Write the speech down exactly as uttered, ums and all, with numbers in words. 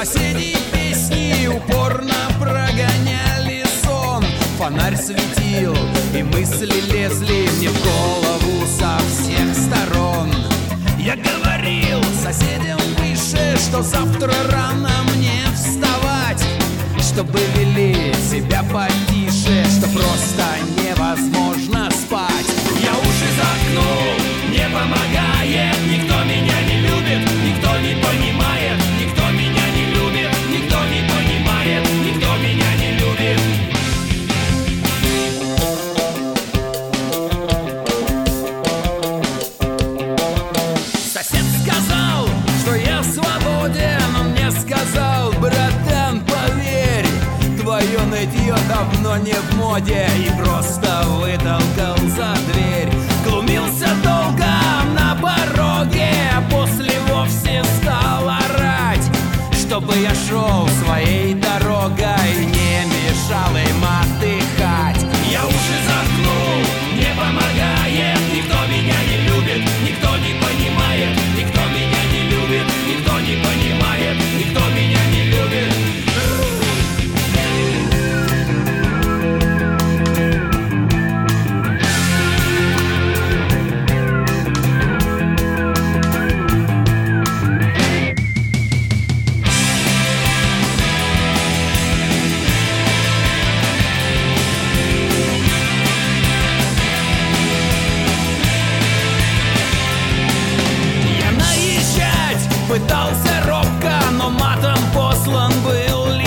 Соседи песни упорно прогоняли сон. Фонарь светил, и мысли лезли мне в голову со всех сторон. Я говорил соседям выше, что завтра рано мне вставать, чтобы вели себя потише, что просто невозможно спать. Я уши заткнул, не помогает. Никто меня не любит, никто не понимает. Никто меня не любит, никто не понимает. Никто меня не любит. Сосед сказал, что я свободен. Он мне сказал: братан, поверь, твое нытье давно не в моде. И просто вытолкал за дверь. Глумился долго на пороге, а после вовсе стал орать, чтобы я шел своей дорогой, не мешал им отдыхать. Я уши заткнул, не помогает. Никто меня не любит, никто не понимает. Никто меня не любит, никто не понимает. Никто меня не любит. Пытался робко, но матом послан был